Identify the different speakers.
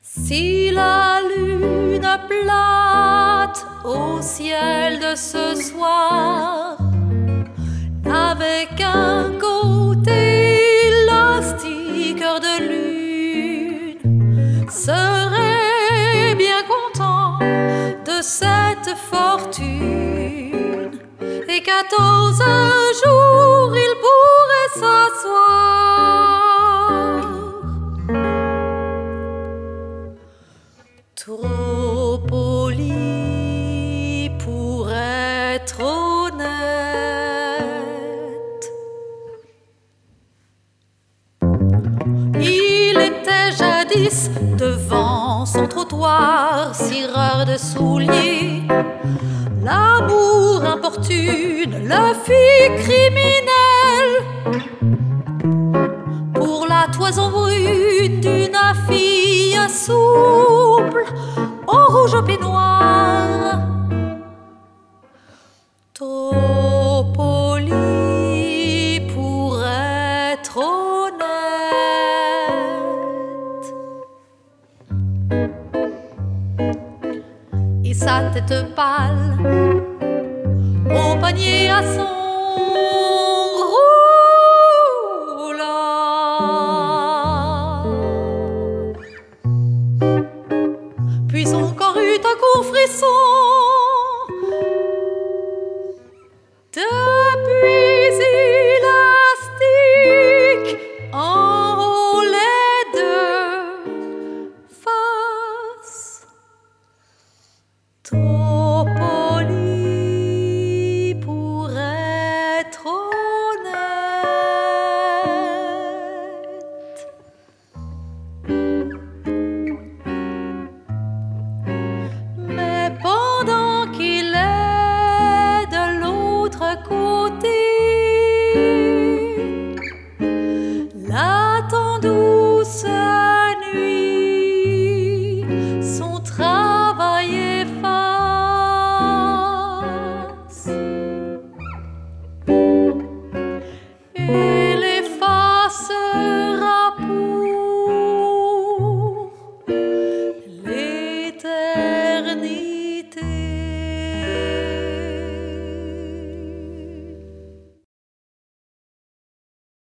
Speaker 1: Si la lune plate au ciel de ce soir n'avait qu'un côté élastique, cœur de lune serait bien content de cette fortune, et 14 jours il pourrait s'asseoir. Trop poli pour être honnête, il était jadis devant son trottoir, cireur de souliers. L'amour importune le fit criminel pour la toison brune d'une fille souple au rouge au peignoir. Trop poli pour être honnête, et sa tête pâle au panier à son roulant. Puis son corps eut un court frisson. Depuis élastique en les deux faces.